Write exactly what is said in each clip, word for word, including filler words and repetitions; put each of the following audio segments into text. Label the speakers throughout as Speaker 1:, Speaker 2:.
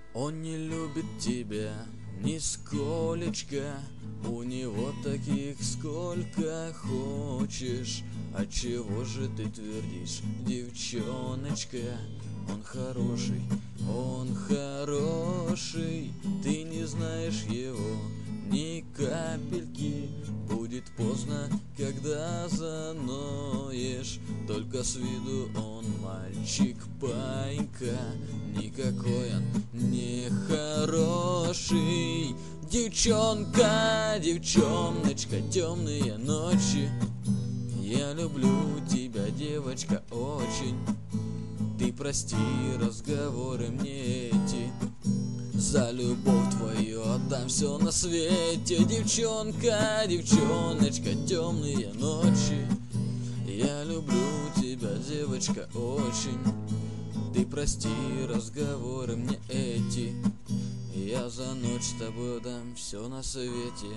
Speaker 1: Он не любит тебя нисколечко, у него таких сколько хочешь. Отчего же ты твердишь, девчоночка? Он хороший, он хороший, ты не знаешь его ни капельки. Будет поздно, когда заноешь, только с виду он мальчик панька, никакой он не хороший. Девчонка, девчоночка, темные ночи, я люблю тебя, девочка, очень. Ты прости разговоры мне эти, за любовь твою отдам все на свете. Девчонка, девчоночка, темные ночи, я люблю тебя, девочка, очень. Ты прости разговоры мне эти, я за ночь с тобой отдам все на свете.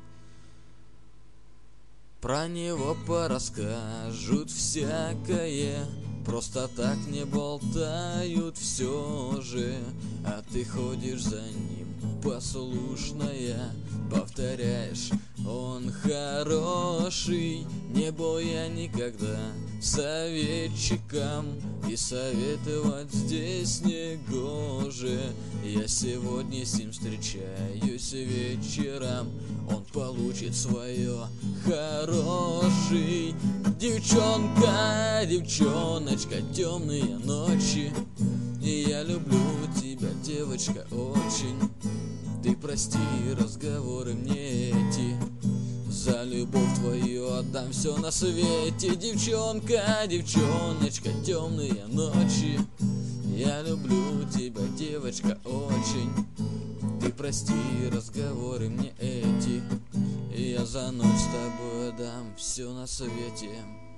Speaker 1: Про него порасскажут всякое, просто так не болтают все же. А ты ходишь за ним послушная, повторяешь, он хороший. Не боя никогда советчикам, и советовать здесь не гоже. Я сегодня с ним встречаюсь вечером, он получит свое хороший. Девчонка, девчоночка, темные ночи, и я люблю тебя, девочка, очень. Ты прости разговоры мне эти, за любовь твою отдам все на свете. Девчонка, девчоночка, темные ночи, я люблю тебя, девочка, очень. Ты прости разговоры мне эти, я за ночь с тобой отдам все на свете.